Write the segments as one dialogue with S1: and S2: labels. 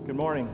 S1: Good morning.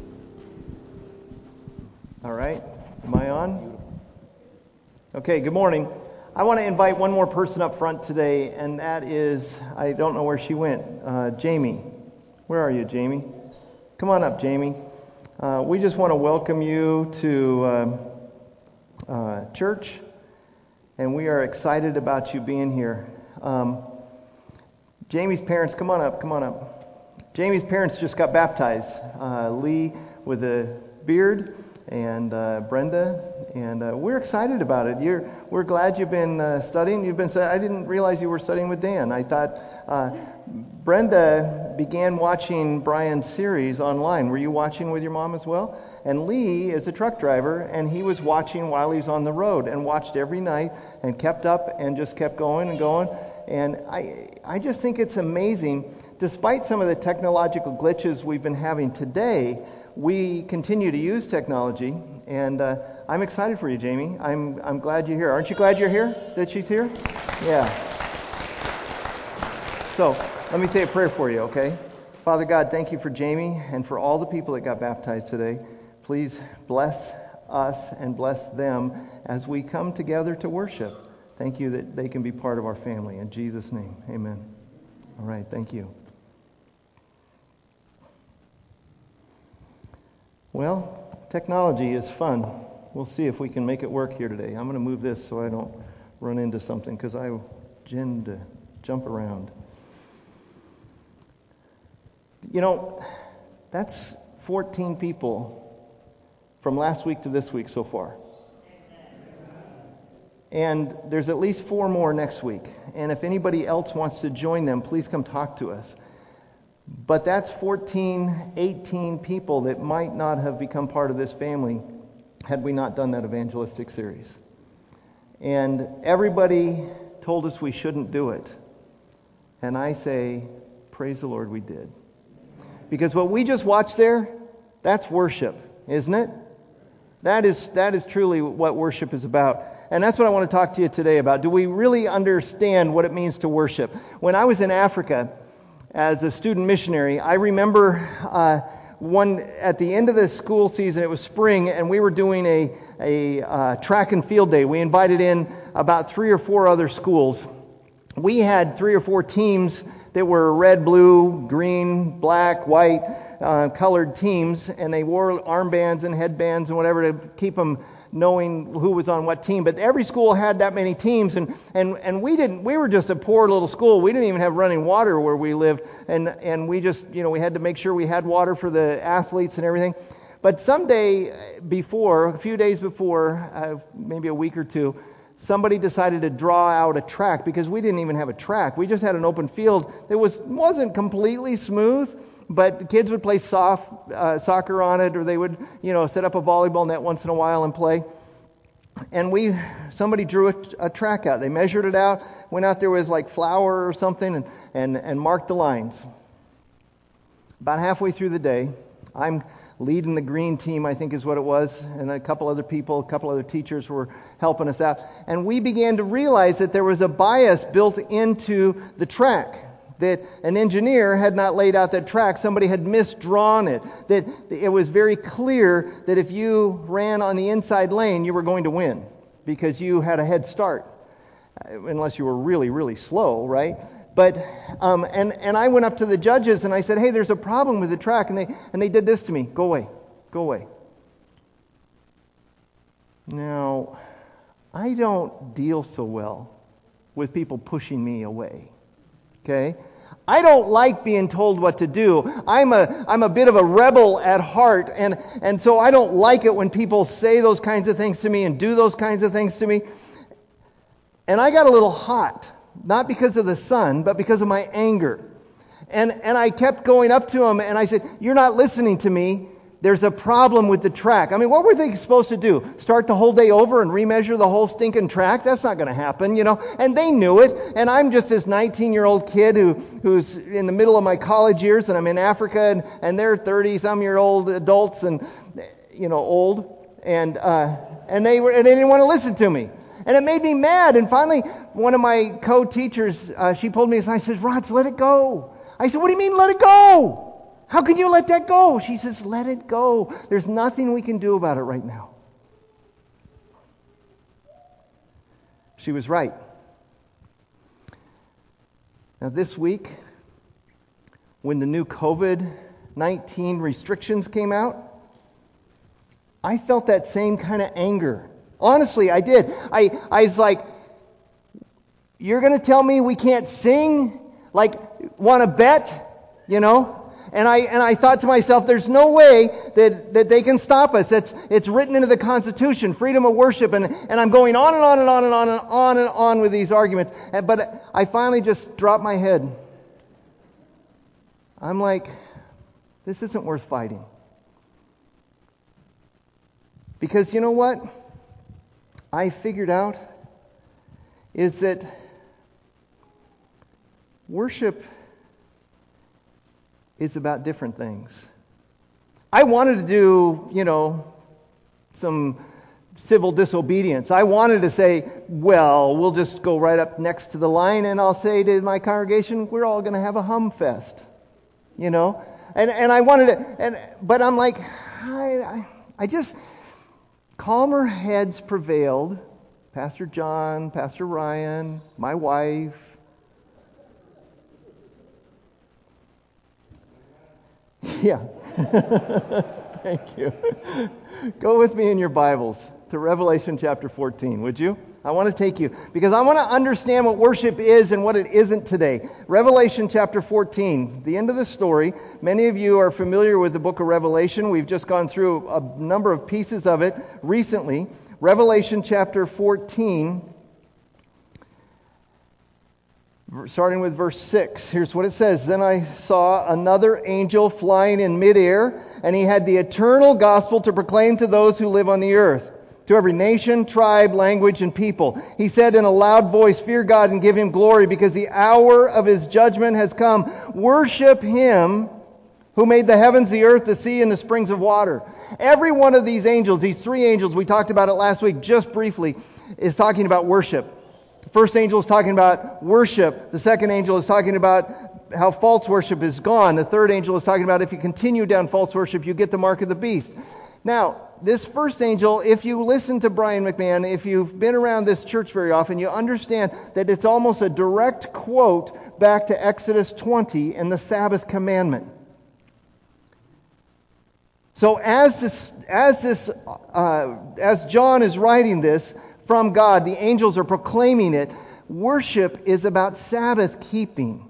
S1: All right. Am I on? Okay, good morning. I want to invite one more person up front today, and that is, I don't know where she went, Jamie. Where are you, Jamie? Come on up, Jamie. We just want to welcome you to church, and we are excited about you being here. Jamie's parents, come on up. Jamie's parents just got baptized. Lee with a beard and Brenda, and we're excited about it. We're glad you've been studying. I didn't realize you were studying with Dan. I thought Brenda began watching Brian's series online. Were you watching with your mom as well? And Lee is a truck driver, and he was watching while he was on the road and watched every night and kept up and just kept going and going. And I just think it's amazing. Despite some of the technological glitches we've been having today, we continue to use technology, and I'm excited for you, Jamie. I'm glad you're here. Aren't you glad you're here? That she's here? Yeah. So let me say a prayer for you, okay? Father God, thank you for Jamie and for all the people that got baptized today. Please bless us and bless them as we come together to worship. Thank you that they can be part of our family. In Jesus' name, amen. All right, thank you. Well, technology is fun. We'll see if we can make it work here today. I'm going to move this so I don't run into something because I tend to jump around. You know, that's 14 people from last week to this week so far. And there's at least 4 more next week. And if anybody else wants to join them, please come talk to us. But that's 14, 18 people that might not have become part of this family had we not done that evangelistic series. And everybody told us we shouldn't do it. And I say, praise the Lord, we did. Because what we just watched there, that's worship, isn't it? That is truly what worship is about. And that's what I want to talk to you today about. Do we really understand what it means to worship? When I was in Africa as a student missionary, I remember at the end of the school season, it was spring, and we were doing a track and field day. We invited in about 3 or 4 other schools. We had 3 or 4 teams that were red, blue, green, black, white colored teams, and they wore armbands and headbands and whatever to keep them knowing who was on what team. But every school had that many teams, and we were just a poor little school. We didn't even have running water where we lived, and we just, we had to make sure we had water for the athletes and everything. But a few days before, maybe a week or two, somebody decided to draw out a track, because we didn't even have a track. We just had an open field that wasn't completely smooth, but the kids would play soccer on it, or they would, set up a volleyball net once in a while and play. And somebody drew a track out. They measured it out, went out there with like flour or something, and marked the lines. About halfway through the day, I'm leading the green team, I think is what it was, and a couple other teachers were helping us out. And we began to realize that there was a bias built into the track, that an engineer had not laid out that track. Somebody had misdrawn it. That it was very clear that if you ran on the inside lane, you were going to win because you had a head start, unless you were really, really slow, right? But and I went up to the judges and I said, "Hey, there's a problem with the track," and they did this to me. Go away. Now, I don't deal so well with people pushing me away. Okay? I don't like being told what to do. I'm a bit of a rebel at heart, and so I don't like it when people say those kinds of things to me and do those kinds of things to me. And I got a little hot, not because of the sun, but because of my anger. And I kept going up to him and I said, "You're not listening to me. There's a problem with the track." I mean, what were they supposed to do? Start the whole day over and remeasure the whole stinking track? That's not going to happen, And they knew it. And I'm just this 19-year-old kid who's in the middle of my college years, and I'm in Africa, and they're 30-some-year-old adults and, old. And they didn't want to listen to me. And it made me mad. And finally, one of my co-teachers, she pulled me aside and says, "Raj, let it go." I said, "What do you mean let it go?" How can you let that go? She says, let it go. There's nothing we can do about it right now. She was right. Now this week, when the new COVID-19 restrictions came out, I felt that same kind of anger. Honestly, I did. I was like, you're going to tell me we can't sing? Like, want to bet? You know? And I thought to myself, there's no way that they can stop us. It's written into the Constitution, freedom of worship, and I'm going on and on and on and on and on and on with these arguments. But I finally just dropped my head. I'm like, this isn't worth fighting. Because you know what I figured out is that worship is about different things. I wanted to do, some civil disobedience. I wanted to say, well, we'll just go right up next to the line and I'll say to my congregation, we're all going to have a hum fest. And I wanted to, but I'm like, I just, calmer heads prevailed. Pastor John, Pastor Ryan, my wife. Yeah. Thank you. Go with me in your Bibles to Revelation chapter 14, would you? I want to take you, because I want to understand what worship is and what it isn't today. Revelation chapter 14, the end of the story. Many of you are familiar with the book of Revelation. We've just gone through a number of pieces of it recently. Revelation chapter 14, starting with verse 6. Here's what it says. Then I saw another angel flying in midair, and he had the eternal gospel to proclaim to those who live on the earth, to every nation, tribe, language, and people. He said in a loud voice, fear God and give Him glory, because the hour of His judgment has come. Worship Him who made the heavens, the earth, the sea, and the springs of water. Every one of these angels, these three angels, we talked about it last week just briefly, is talking about worship. The first angel is talking about worship. The second angel is talking about how false worship is gone. The third angel is talking about if you continue down false worship, you get the mark of the beast. Now, this first angel, if you listen to Brian McMahon, if you've been around this church very often, you understand that it's almost a direct quote back to Exodus 20 and the Sabbath commandment. So as John is writing this from God, the angels are proclaiming it. Worship is about Sabbath keeping.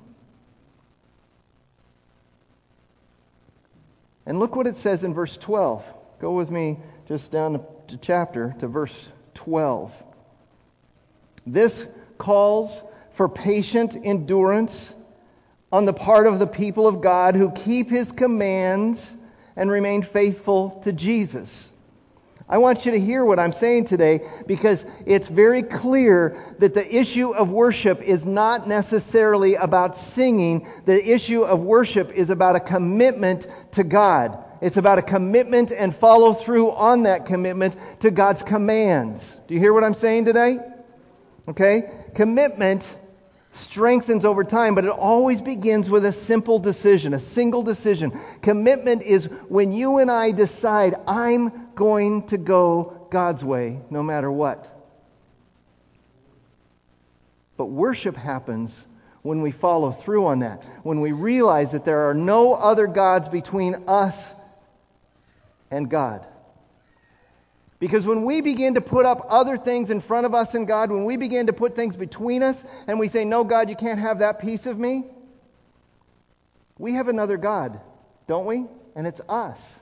S1: And look what it says in verse 12. Go with me just down to chapter, to verse 12. This calls for patient endurance on the part of the people of God who keep His commands and remain faithful to Jesus. I want you to hear what I'm saying today, because it's very clear that the issue of worship is not necessarily about singing. The issue of worship is about a commitment to God. It's about a commitment and follow through on that commitment to God's commands. Do you hear what I'm saying today? Okay? Commitment strengthens over time, but it always begins with a simple decision, a single decision. Commitment is when you and I decide, I'm going to go God's way no matter what. But worship happens when we follow through on that, when we realize that there are no other gods between us and God. Because when we begin to put up other things in front of us and God, when we begin to put things between us and we say, no, God, you can't have that piece of me, we have another God, don't we? And it's us.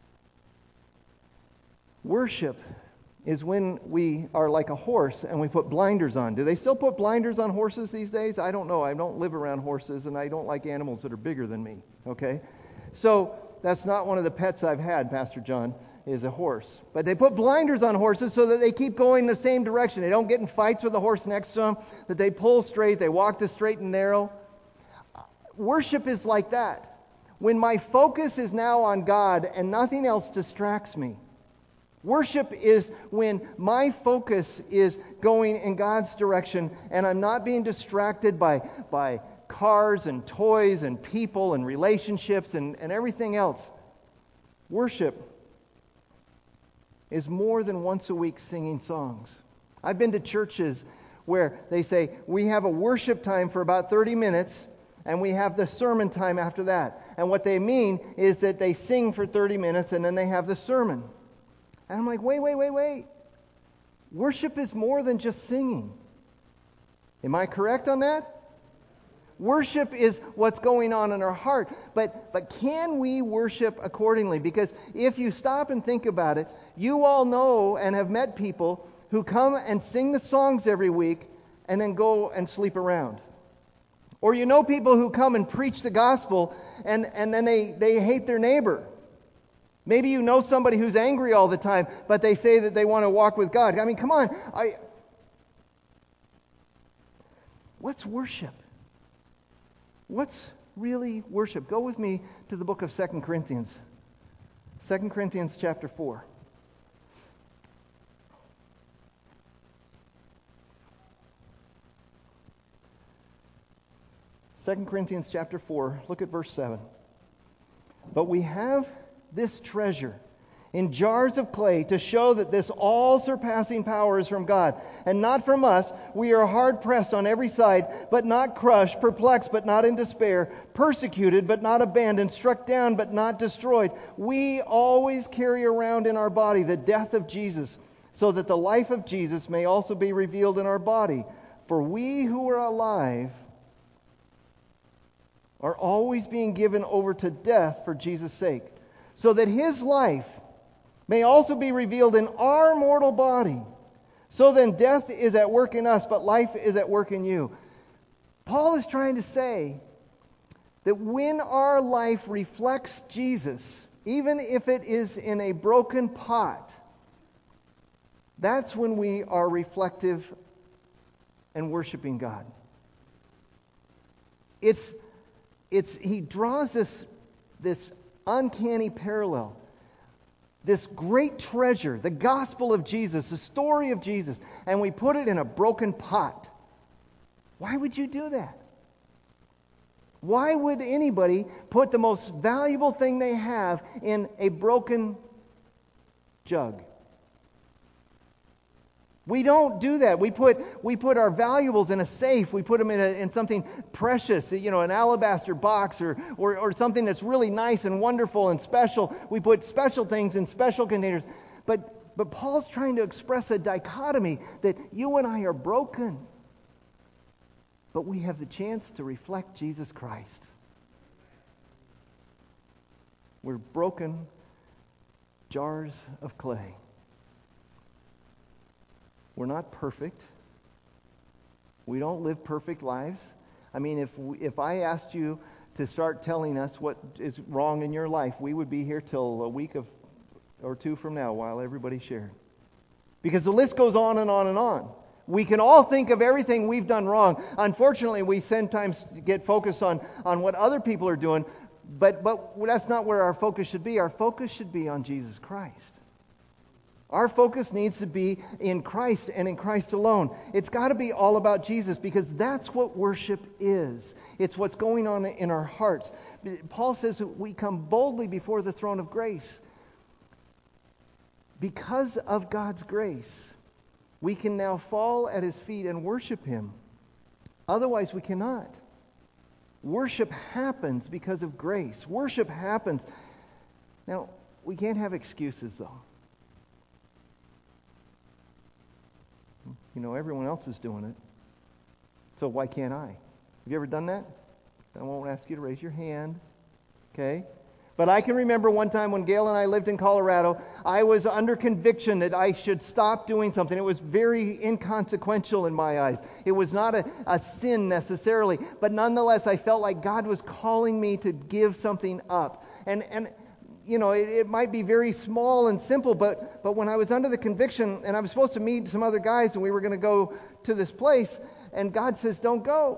S1: Worship is when we are like a horse and we put blinders on. Do they still put blinders on horses these days? I don't know. I don't live around horses, and I don't like animals that are bigger than me. Okay? So that's not one of the pets I've had, Pastor John, is a horse. But they put blinders on horses so that they keep going the same direction. They don't get in fights with the horse next to them, that they pull straight, they walk the straight and narrow. Worship is like that. When my focus is now on God and nothing else distracts me. Worship is when my focus is going in God's direction and I'm not being distracted by cars and toys and people and relationships and everything else. Worship is more than once a week singing songs. I've been to churches where they say, we have a worship time for about 30 minutes, and we have the sermon time after that. And what they mean is that they sing for 30 minutes, and then they have the sermon. And I'm like, wait. Worship is more than just singing. Am I correct on that? Worship is what's going on in our heart. But can we worship accordingly? Because if you stop and think about it, you all know and have met people who come and sing the songs every week and then go and sleep around. Or you know people who come and preach the gospel and then they hate their neighbor. Maybe you know somebody who's angry all the time, but they say that they want to walk with God. I mean, come on. What's worship? What's really worship? Go with me to the book of 2 Corinthians. 2 Corinthians chapter 4. 2 Corinthians chapter 4, look at verse 7. But we have this treasure in jars of clay to show that this all-surpassing power is from God, and not from us. We are hard-pressed on every side, but not crushed, perplexed, but not in despair, persecuted, but not abandoned, struck down, but not destroyed. We always carry around in our body the death of Jesus, so that the life of Jesus may also be revealed in our body. For we who are alive are always being given over to death for Jesus' sake, so that His life may also be revealed in our mortal body. So then death is at work in us, but life is at work in you. Paul is trying to say that when our life reflects Jesus, even if it is in a broken pot, that's when we are reflective and worshiping God. He draws this uncanny parallel. This great treasure, the gospel of Jesus, the story of Jesus, and we put it in a broken pot. Why would you do that? Why would anybody put the most valuable thing they have in a broken jug? We don't do that. We put our valuables in a safe. We put them in something precious, an alabaster box or something that's really nice and wonderful and special. We put special things in special containers. But Paul's trying to express a dichotomy that you and I are broken, but we have the chance to reflect Jesus Christ. We're broken jars of clay. We're not perfect. We don't live perfect lives. I mean, if I asked you to start telling us what is wrong in your life, we would be here till a week or two from now while everybody shared. Because the list goes on and on and on. We can all think of everything we've done wrong. Unfortunately, we sometimes get focused on what other people are doing, but that's not where our focus should be. Our focus should be on Jesus Christ. Our focus needs to be in Christ and in Christ alone. It's got to be all about Jesus, because that's what worship is. It's what's going on in our hearts. Paul says that we come boldly before the throne of grace. Because of God's grace, we can now fall at His feet and worship Him. Otherwise, we cannot. Worship happens because of grace. Worship happens. Now, we can't have excuses, though. Everyone else is doing it. So why can't I? Have you ever done that? I won't ask you to raise your hand. Okay? But I can remember one time when Gail and I lived in Colorado, I was under conviction that I should stop doing something. It was very inconsequential in my eyes. It was not a sin necessarily, but nonetheless I felt like God was calling me to give something up. And it might be very small and simple, but when I was under the conviction and I was supposed to meet some other guys and we were going to go to this place, and God says, don't go.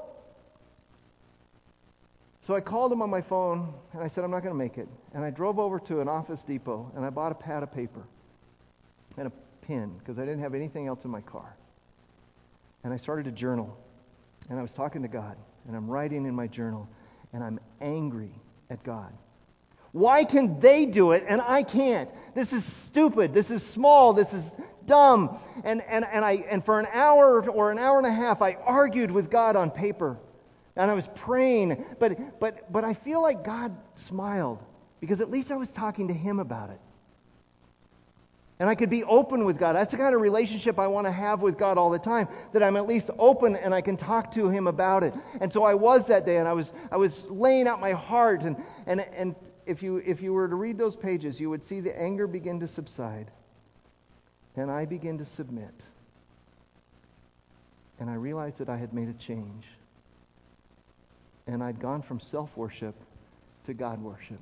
S1: So I called him on my phone and I said, I'm not going to make it. And I drove over to an Office Depot and I bought a pad of paper and a pen because I didn't have anything else in my car. And I started to journal, and I was talking to God. and I'm writing in my journal, and I'm angry at God. Why can they do it and I can't? This is stupid. This is small. This is dumb. And for an hour or an hour and a half, I argued with God on paper. And I was praying. But I feel like God smiled, because at least I was talking to Him about it. And I could be open with God. That's the kind of relationship I want to have with God all the time, that I'm at least open and I can talk to Him about it. And so I was that day, and I was laying out my heart. And if you were to read those pages, you would see the anger begin to subside. And I begin to submit. And I realized that I had made a change. And I'd gone from self-worship to God-worship.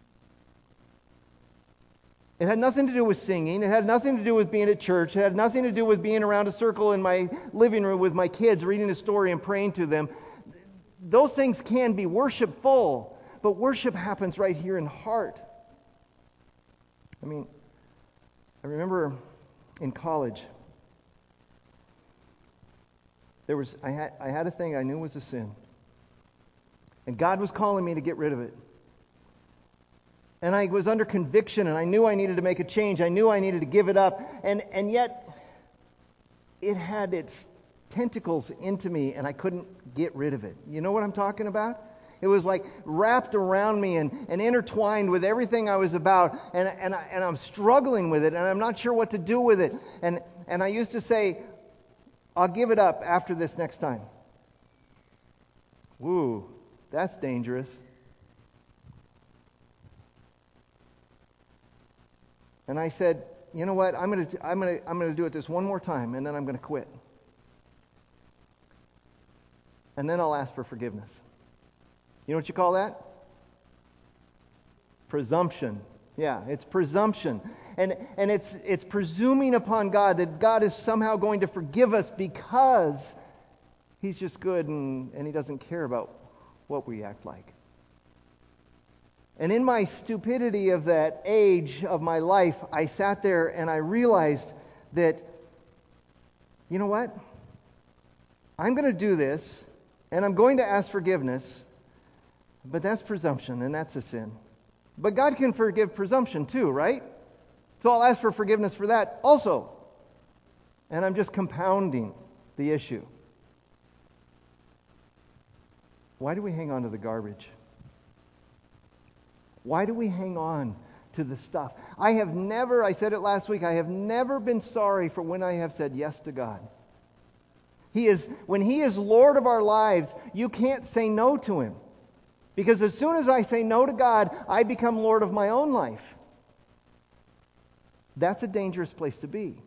S1: It had nothing to do with singing. It had nothing to do with being at church. It had nothing to do with being around a circle in my living room with my kids, reading a story and praying to them. Those things can be worshipful, but worship happens right here in heart. I remember in college, I had a thing I knew was a sin. And God was calling me to get rid of it. And I was under conviction, and I knew I needed to make a change. I knew I needed to give it up. And yet, it had its tentacles into me, and I couldn't get rid of it. You know what I'm talking about? It was like wrapped around me and intertwined with everything I was about. And I'm struggling with it, and I'm not sure what to do with it. And I used to say, I'll give it up after this next time. Woo, that's dangerous. And I said, you know what? I'm going to do it this one more time, and then I'm going to quit. And then I'll ask for forgiveness. You know what you call that? Presumption. Yeah, it's presumption. And it's presuming upon God that God is somehow going to forgive us because He's just good and He doesn't care about what we act like. And in my stupidity of that age of my life, I sat there and I realized that, you know what? I'm going to do this, and I'm going to ask forgiveness, but that's presumption, and that's a sin. But God can forgive presumption too, right? So I'll ask for forgiveness for that also. And I'm just compounding the issue. Why do we hang on to the garbage? Why do we hang on to the stuff? I said it last week, I have never been sorry for when I have said yes to God. When He is Lord of our lives, you can't say no to Him. Because as soon as I say no to God, I become Lord of my own life. That's a dangerous place to be.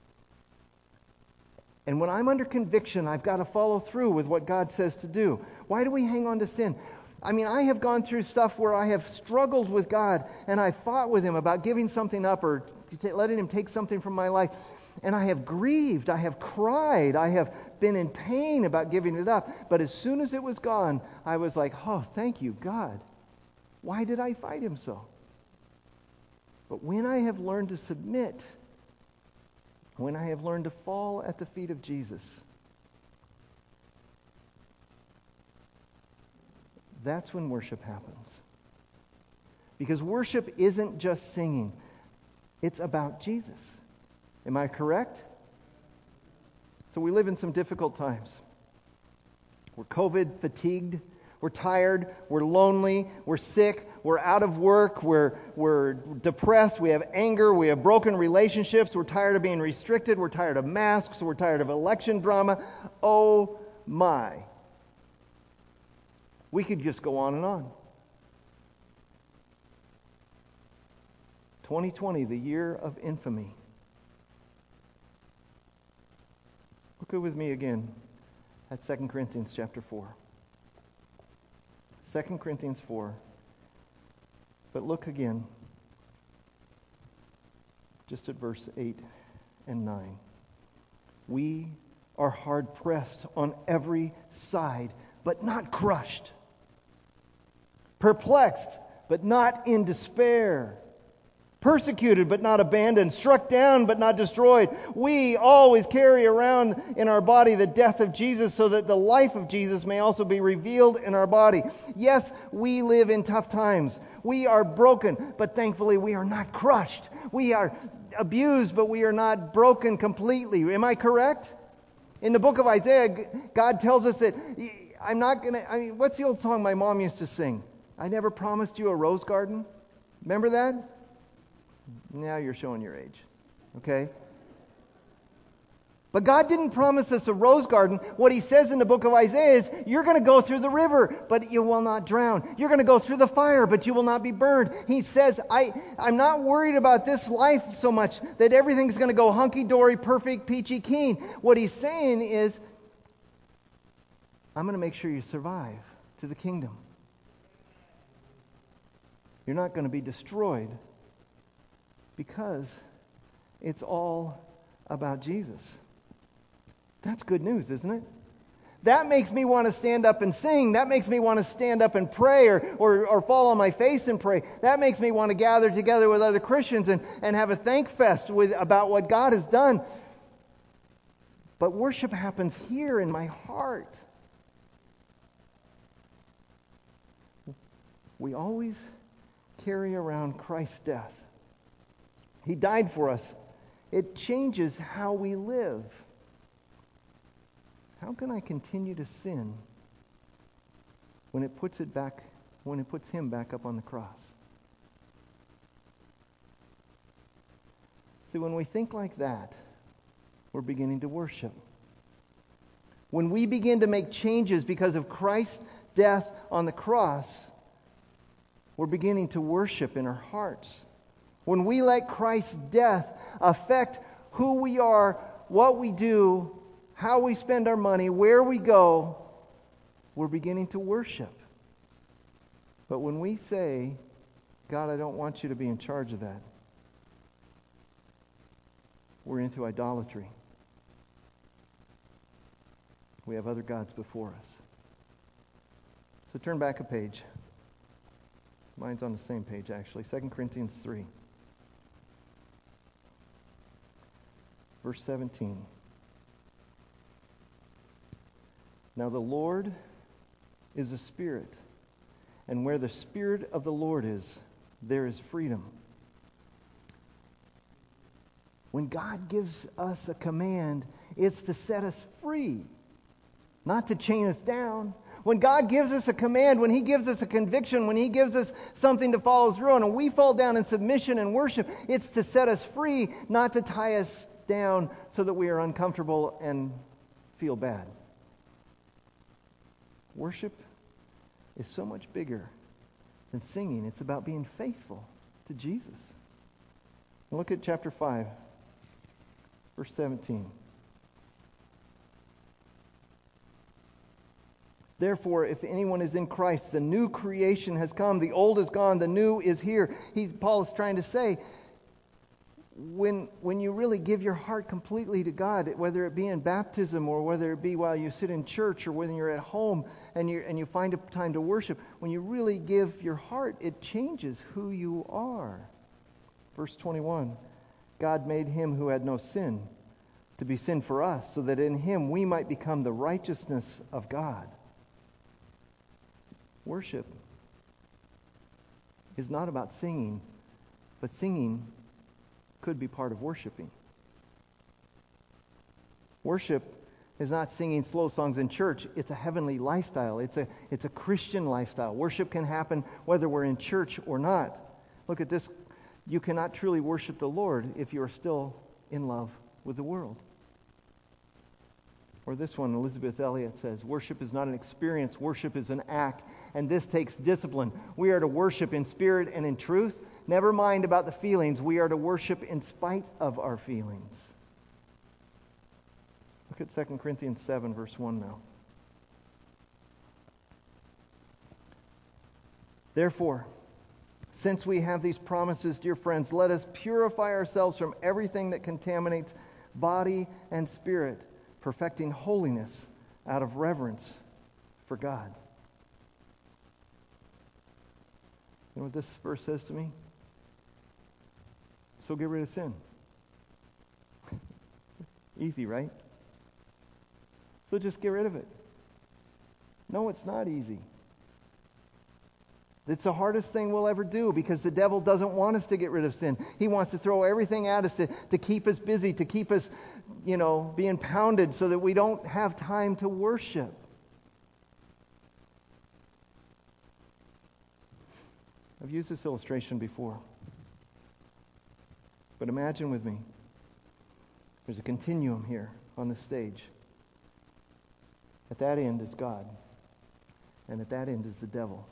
S1: And when I'm under conviction, I've got to follow through with what God says to do. Why do we hang on to sin? I have gone through stuff where I have struggled with God, and I fought with Him about giving something up or letting Him take something from my life. And I have grieved, I have cried, I have been in pain about giving it up. But as soon as it was gone, I was like, oh, thank you, God. Why did I fight Him so? But when I have learned to submit, when I have learned to fall at the feet of Jesus, that's when worship happens. Because worship isn't just singing. It's about Jesus. Am I correct? So we live in some difficult times. We're COVID fatigued. We're tired. We're lonely. We're sick. We're out of work. We're depressed. We have anger. We have broken relationships. We're tired of being restricted. We're tired of masks. We're tired of election drama. Oh my. We could just go on and on. 2020, the year of infamy. Look with me again at 2 Corinthians chapter 4. 2 Corinthians 4. But look again, just at verse 8 and 9. We are hard pressed on every side, but not crushed. Perplexed, but not in despair. persecuted but not abandoned, struck down but not destroyed. We always carry around in our body the death of Jesus so that the life of Jesus may also be revealed in our body. Yes, we live in tough times. We are broken, but thankfully we are not crushed. We are abused, but we are not broken completely. Am I correct? In the book of Isaiah, God tells us that what's the old song my mom used to sing? I never promised you a rose garden. Remember that? Now you're showing your age. Okay? But God didn't promise us a rose garden. What He says in the book of Isaiah is, you're going to go through the river, but you will not drown. You're going to go through the fire, but you will not be burned. He says, I'm not worried about this life so much that everything's going to go hunky-dory, perfect, peachy keen. What He's saying is, I'm going to make sure you survive to the kingdom. You're not going to be destroyed because it's all about Jesus. That's good news, isn't it? That makes me want to stand up and sing. That makes me want to stand up and pray or fall on my face and pray. That makes me want to gather together with other Christians and have a thank fest about what God has done. But worship happens here in my heart. We always carry around Christ's death. He died for us. It changes how we live. How can I continue to sin when it puts Him back up on the cross? See, when we think like that, we're beginning to worship. When we begin to make changes because of Christ's death on the cross, we're beginning to worship in our hearts. When we let Christ's death affect who we are, what we do, how we spend our money, where we go, we're beginning to worship. But when we say, God, I don't want you to be in charge of that, we're into idolatry. We have other gods before us. So turn back a page. Mine's on the same page, actually. 2 Corinthians 3. Verse 17. Now the Lord is a Spirit, and where the Spirit of the Lord is, there is freedom. When God gives us a command, it's to set us free, not to chain us down. When God gives us a command, when He gives us a conviction, when He gives us something to follow through on, and we fall down in submission and worship, it's to set us free, not to tie us down so that we are uncomfortable and feel bad. Worship is so much bigger than singing. It's about being faithful to Jesus. Look at chapter 5, verse 17. Therefore, if anyone is in Christ, the new creation has come. The old is gone. The new is here. Paul is trying to say, when you really give your heart completely to God, whether it be in baptism or whether it be while you sit in church or when you're at home and you find a time to worship, when you really give your heart, it changes who you are. Verse 21, God made Him who had no sin to be sin for us, so that in Him we might become the righteousness of God. Worship is not about singing, but singing could be part of worshiping. Worship is not singing slow songs in church. It's a heavenly lifestyle. It's a Christian lifestyle. Worship can happen whether we're in church or not. Look at this. You cannot truly worship the Lord if you are still in love with the world. Or this one, Elizabeth Elliot says, worship is not an experience. Worship is an act. And this takes discipline. We are to worship in spirit and in truth. Never mind about the feelings. We are to worship in spite of our feelings. Look at 2 Corinthians 7, verse 1 now. Therefore, since we have these promises, dear friends, let us purify ourselves from everything that contaminates body and spirit, perfecting holiness out of reverence for God. You know what this verse says to me? so get rid of sin. Easy, right? So just get rid of it. No, it's not easy. It's the hardest thing we'll ever do because the devil doesn't want us to get rid of sin. He wants to throw everything at us to keep us busy, to keep us, being pounded so that we don't have time to worship. I've used this illustration before. But imagine with me, there's a continuum here on the stage. At that end is God, and at that end is the devil.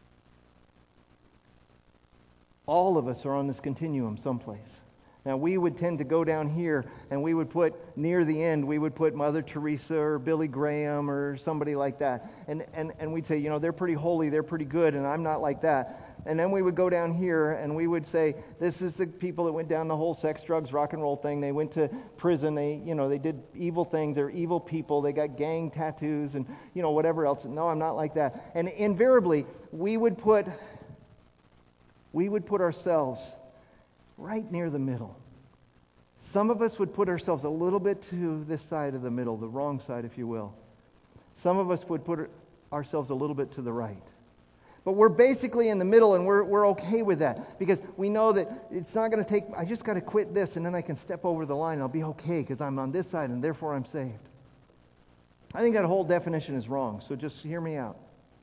S1: All of us are on this continuum someplace. Now, we would tend to go down here, and we would put, near the end, we would put Mother Teresa or Billy Graham or somebody like that. And we'd say, they're pretty holy, they're pretty good, and I'm not like that. And then we would go down here, and we would say, this is the people that went down the whole sex, drugs, rock and roll thing. They went to prison. They did evil things. They're evil people. They got gang tattoos and, whatever else. No, I'm not like that. And invariably, we would put ourselves right near the middle. Some of us would put ourselves a little bit to this side of the middle, the wrong side, if you will. Some of us would put ourselves a little bit to the right. But we're basically in the middle, and we're okay with that because we know that it's not going to take, I just got to quit this, and then I can step over the line, and I'll be okay because I'm on this side, and therefore I'm saved. I think that whole definition is wrong, so just hear me out.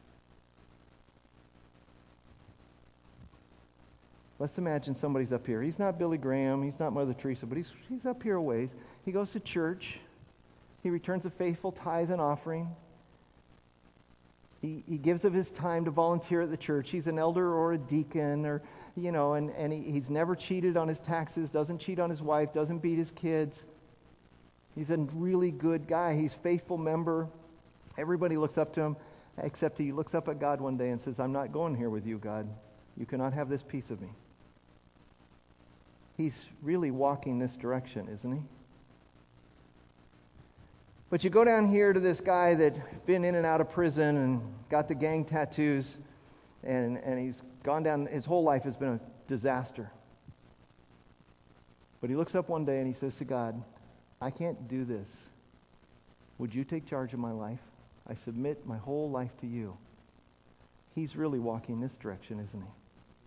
S1: Let's imagine somebody's up here. He's not Billy Graham, he's not Mother Teresa, but he's up here a ways. He goes to church. He returns a faithful tithe and offering. He gives of his time to volunteer at the church. He's an elder or a deacon, or and he's never cheated on his taxes, doesn't cheat on his wife, doesn't beat his kids. He's a really good guy. He's a faithful member. Everybody looks up to him, except he looks up at God one day and says, I'm not going here with you, God. You cannot have this piece of me. He's really walking this direction, isn't he? But you go down here to this guy that's been in and out of prison and got the gang tattoos, and he's gone down, his whole life has been a disaster. But he looks up one day and he says to God, I can't do this. Would you take charge of my life? I submit my whole life to you. He's really walking this direction, isn't he?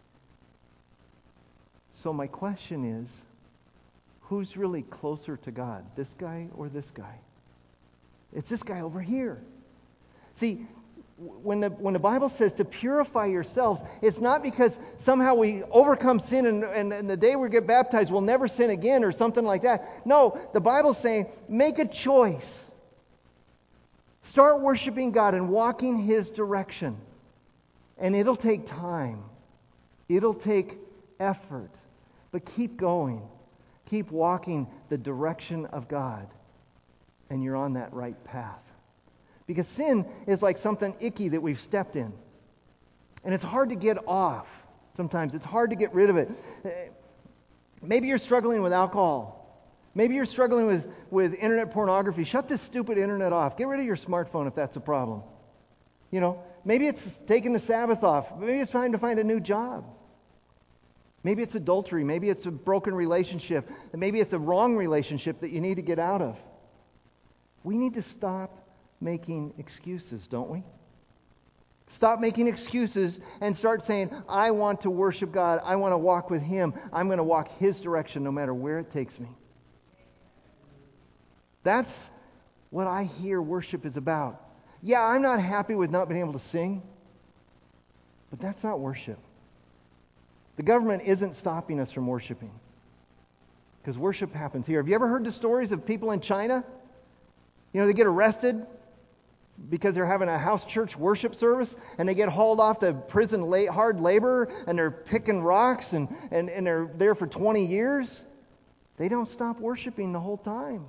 S1: So my question is, who's really closer to God, this guy or this guy? It's this guy over here. See, when the Bible says to purify yourselves, it's not because somehow we overcome sin and the day we get baptized we'll never sin again or something like that. No, the Bible's saying make a choice. Start worshiping God and walking His direction. And it'll take time. It'll take effort. But keep going. Keep walking the direction of God. And you're on that right path. Because sin is like something icky that we've stepped in. And it's hard to get off. Sometimes it's hard to get rid of it. Maybe you're struggling with alcohol. Maybe you're struggling with internet pornography. Shut this stupid internet off. Get rid of your smartphone if that's a problem. Maybe it's taking the Sabbath off. Maybe it's time to find a new job. Maybe it's adultery. Maybe it's a broken relationship. Maybe it's a wrong relationship that you need to get out of. We need to stop making excuses, don't we? Stop making excuses and start saying, I want to worship God. I want to walk with Him. I'm going to walk His direction no matter where it takes me. That's what I hear worship is about. Yeah, I'm not happy with not being able to sing, but that's not worship. The government isn't stopping us from worshiping because worship happens here. Have you ever heard the stories of people in China? They get arrested because they're having a house church worship service, and they get hauled off to prison hard labor, and they're picking rocks, and they're there for 20 years. They don't stop worshiping the whole time.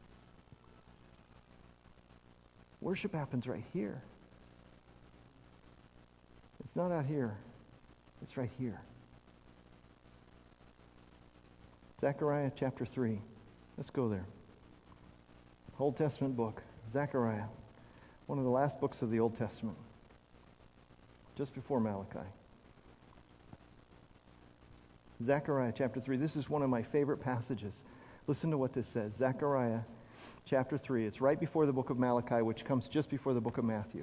S1: Worship happens right here. It's not out here. It's right here. Zechariah chapter 3. Let's go there. Old Testament book, Zechariah, one of the last books of the Old Testament, just before Malachi. Zechariah chapter 3. This is one of my favorite passages. Listen to what this says. Zechariah chapter 3. It's right before the book of Malachi, which comes just before the book of Matthew.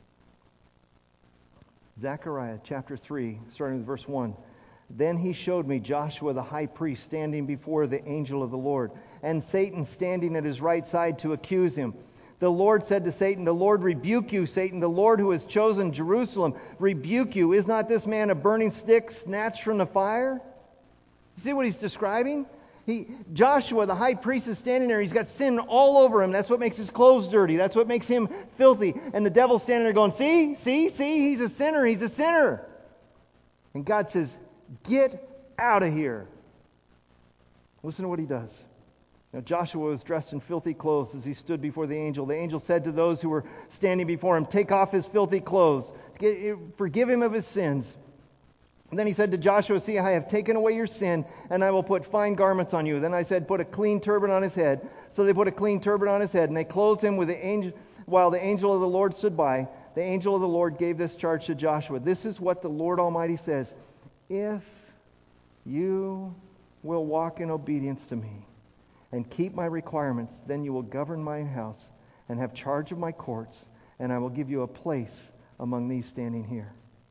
S1: Zechariah chapter 3, starting with verse 1. Then he showed me Joshua the high priest standing before the angel of the Lord, and Satan standing at his right side to accuse him. The Lord said to Satan, "The Lord rebuke you, Satan. The Lord who has chosen Jerusalem rebuke you. Is not this man a burning stick snatched from the fire?" You see what he's describing? Joshua, the high priest, is standing there. He's got sin all over him. That's what makes his clothes dirty. That's what makes him filthy. And the devil's standing there going, see, he's a sinner. He's a sinner. And God says, "Get out of here." Listen to what he does. Now Joshua was dressed in filthy clothes as he stood before the angel. The angel said to those who were standing before him, "Take off his filthy clothes. Forgive him of his sins." And then he said to Joshua, "See, I have taken away your sin, and I will put fine garments on you." Then I said, "Put a clean turban on his head." So they put a clean turban on his head, and they clothed him with the angel. While the angel of the Lord stood by, the angel of the Lord gave this charge to Joshua. "This is what the Lord Almighty says. If you will walk in obedience to me and keep my requirements, then you will govern my house and have charge of my courts, and I will give you a place among these standing here."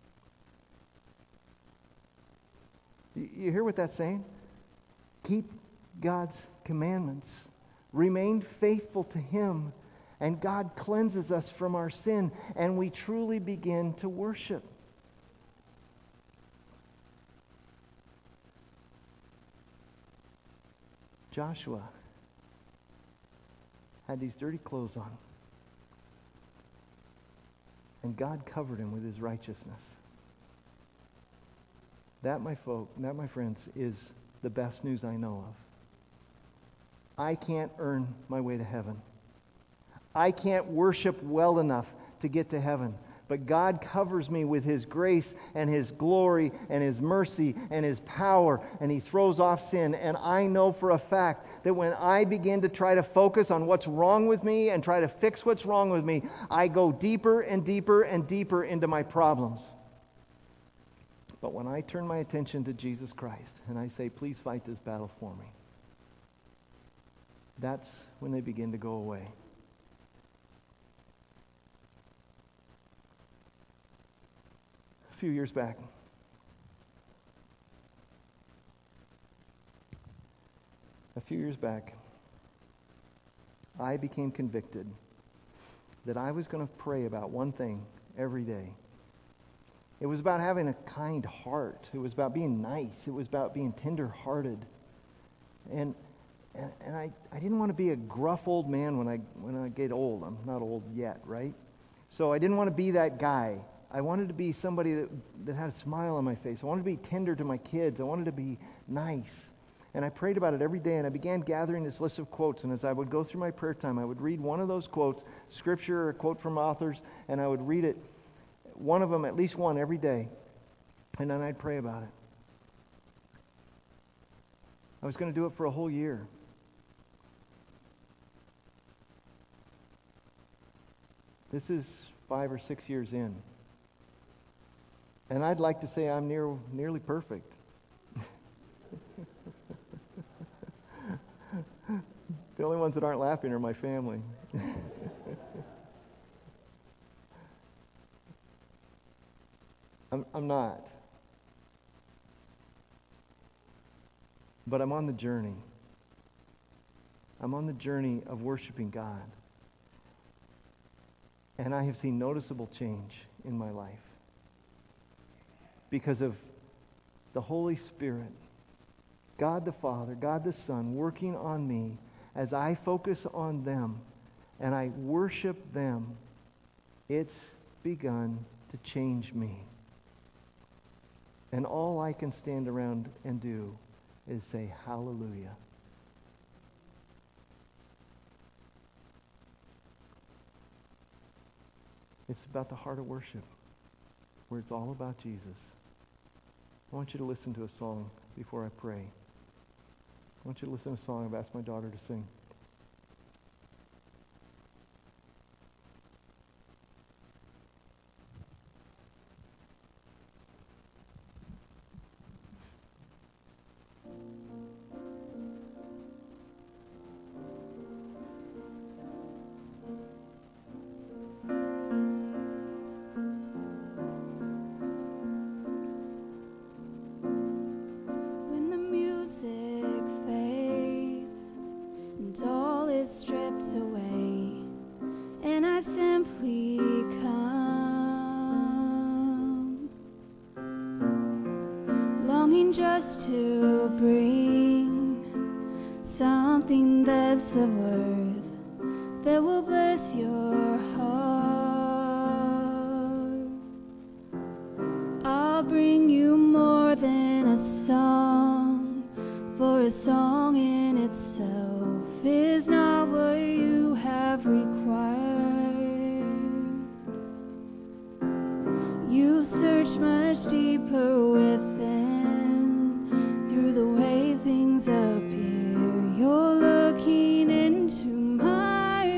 S1: You hear what that's saying? Keep God's commandments. Remain faithful to Him. And God cleanses us from our sin, and we truly begin to worship. Joshua had these dirty clothes on, and God covered him with His righteousness. That, my friends, is the best news I know of. I can't earn my way to heaven. I can't worship well enough to get to heaven. But God covers me with His grace and His glory and His mercy and His power, and He throws off sin. And I know for a fact that when I begin to try to focus on what's wrong with me and try to fix what's wrong with me, I go deeper and deeper and deeper into my problems. But when I turn my attention to Jesus Christ and I say, "Please fight this battle for me," that's when they begin to go away. A few years back, I became convicted that I was going to pray about one thing every day. It was about having a kind heart. It was about being nice. It was about being tender-hearted. And I didn't want to be a gruff old man when I get old. I'm not old yet, right? So I didn't want to be that guy. I wanted to be somebody that had a smile on my face. I wanted to be tender to my kids. I wanted to be nice. And I prayed about it every day, and I began gathering this list of quotes. And as I would go through my prayer time, I would read one of those quotes, scripture or a quote from authors, and I would read it, one of them, at least one, every day. And then I'd pray about it. I was going to do it for a whole year. This is 5 or 6 years in. And I'd like to say I'm nearly perfect. The only ones that aren't laughing are my family. I'm not. But I'm on the journey. I'm on the journey of worshiping God. And I have seen noticeable change in my life because of the Holy Spirit, God the Father, God the Son, working on me as I focus on them and I worship them. It's begun to change me. And all I can stand around and do is say, hallelujah. It's about the heart of worship, where it's all about Jesus. I want you to listen to a song before I pray. I want you to listen to a song I've asked my daughter to sing.
S2: just to bring something that's of worth that will bless your heart. I'll bring you more than a song, for a song in itself is not what you have required. You search much deeper within, through the way things appear. You're looking into my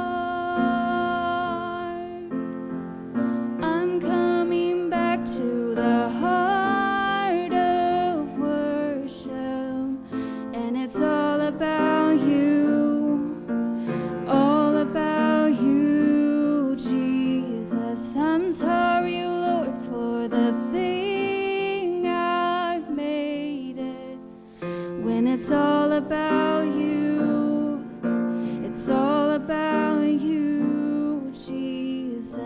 S2: heart. I'm coming back to the heart of worship, and it's all about you, all about you, Jesus. I'm sorry, Lord, for the thing I've made it. When it's all about you, it's all about you, Jesus.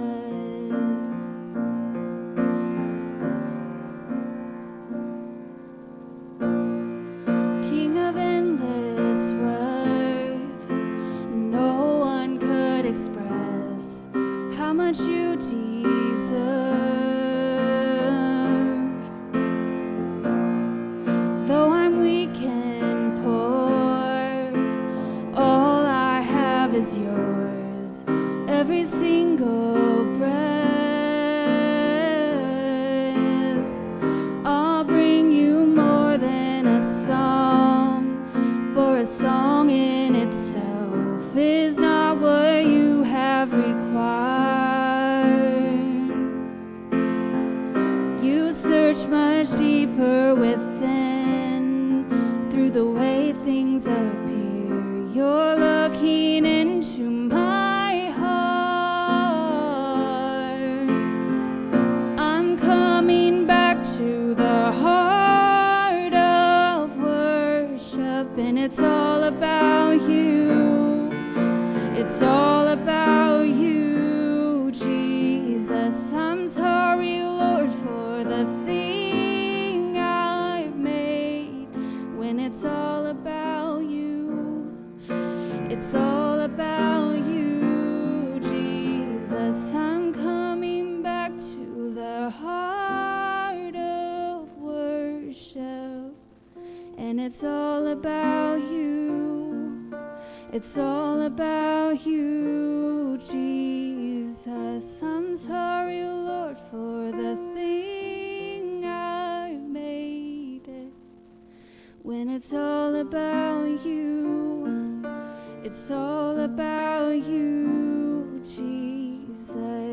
S2: King of endless worth, no one could express how much you deserve. Though I'm weak and poor, all I have is yours, every single breath. I'll bring you more than a song, for a song in itself is not what you have required. You search much deeper within, through the way things appear. You're looking into my heart. I'm coming back to the heart of worship, and it's all about you. It's all about you, Jesus. I'm sorry, Lord, for the thing I've made. When it's all about you, it's all about you, Jesus. I'm coming back to the heart of worship, and it's all about you. It's all about you, Jesus. I'm sorry, Lord, for the thing I've made it. When it's all about you, it's all about you, Jesus.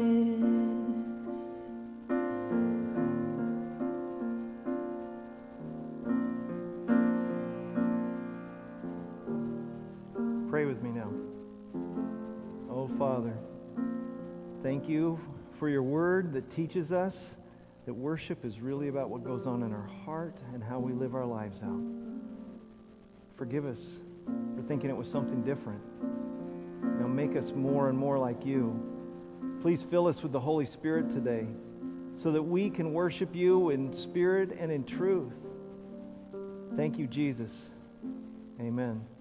S1: Pray with me now. Oh, Father, thank you for your word that teaches us that worship is really about what goes on in our heart and how we live our lives out. Forgive us for thinking it was something different. Now make us more and more like you. Please fill us with the Holy Spirit today so that we can worship you in spirit and in truth. Thank you, Jesus. Amen.